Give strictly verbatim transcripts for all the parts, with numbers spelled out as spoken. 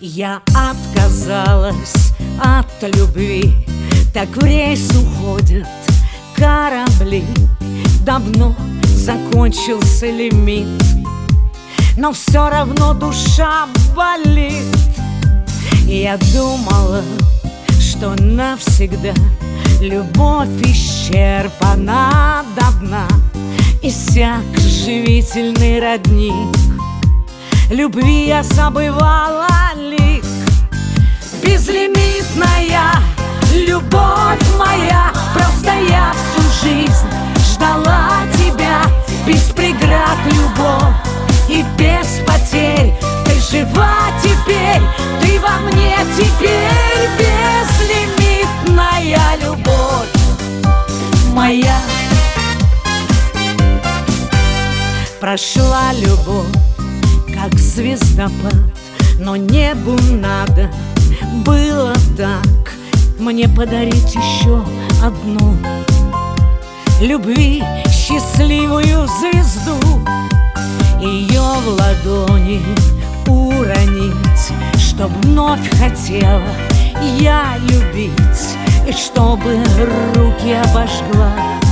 Я отказалась от любви, так в рейс уходят корабли. Давно закончился лимит, но все равно душа болит. Я думала, что навсегда любовь исчерпана до дна, иссяк живительный родник. Любви я забывала лик. Безлимитная любовь моя, просто я всю жизнь ждала тебя. Без преград любовь и без потерь, ты жива теперь, ты во мне теперь. Безлимитная любовь моя. Прошла любовь как звездопад, но небу надо было так мне подарить еще одну любви счастливую звезду. Ее в ладони уронить, чтоб вновь хотела я любить, и чтобы руки обожгла,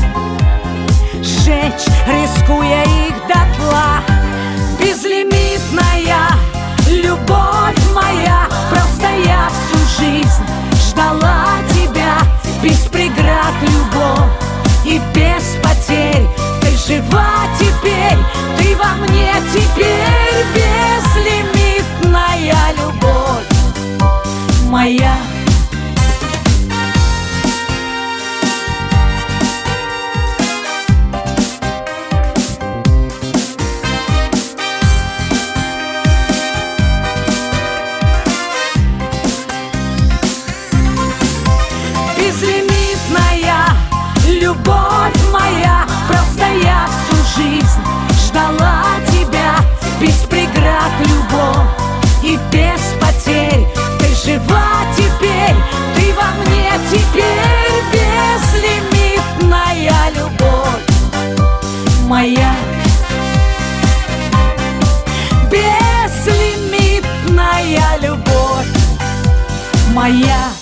сжечь, рискуя их дотла. Безлимитная любовь моя, просто я всю жизнь ждала тебя. Без преград любовь и без потерь, ты жива теперь, ты во мне теперь. Безлимитная любовь моя. Любовь моя, просто я всю жизнь ждала тебя. Без преград любовь и без потерь, ты жива теперь, ты во мне теперь. Безлимитная любовь моя. Безлимитная любовь моя.